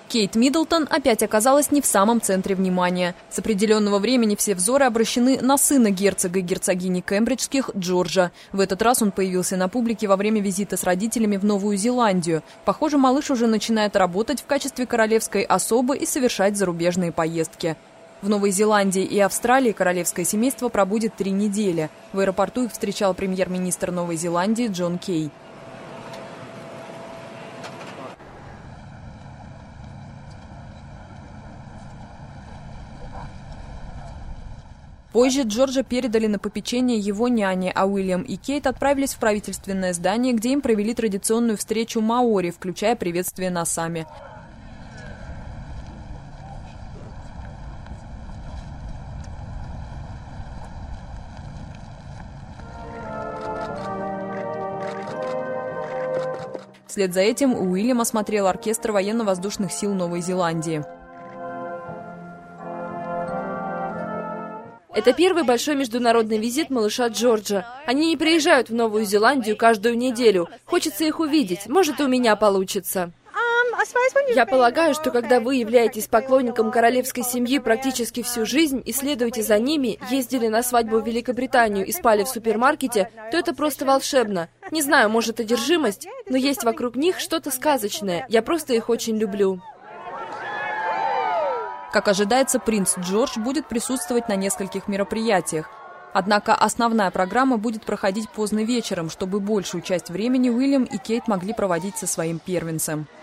Кейт Миддлтон опять оказалась не в самом центре внимания. С определенного времени все взоры обращены на сына герцога и герцогини Кембриджских Джорджа. В этот раз он появился на публике во время визита с родителями в Новую Зеландию. Похоже, малыш уже начинает работать в качестве королевской особы и совершать зарубежные поездки. В Новой Зеландии и Австралии королевское семейство пробудет 3 недели. В аэропорту их встречал премьер-министр Новой Зеландии Джон Кей. Позже Джорджа передали на попечение его няне, а Уильям и Кейт отправились в правительственное здание, где им провели традиционную встречу маори, включая приветствие носами. Вслед за этим Уильям осмотрел оркестр военно-воздушных сил Новой Зеландии. Это первый большой международный визит малыша Джорджа. Они не приезжают в Новую Зеландию каждую неделю. Хочется их увидеть. Может, и у меня получится. Я полагаю, что когда вы являетесь поклонником королевской семьи практически всю жизнь и следуете за ними, ездили на свадьбу в Великобританию и спали в супермаркете, то это просто волшебно. Не знаю, может, одержимость, но есть вокруг них что-то сказочное. Я просто их очень люблю. Как ожидается, принц Джордж будет присутствовать на нескольких мероприятиях. Однако основная программа будет проходить поздно вечером, чтобы большую часть времени Уильям и Кейт могли проводить со своим первенцем.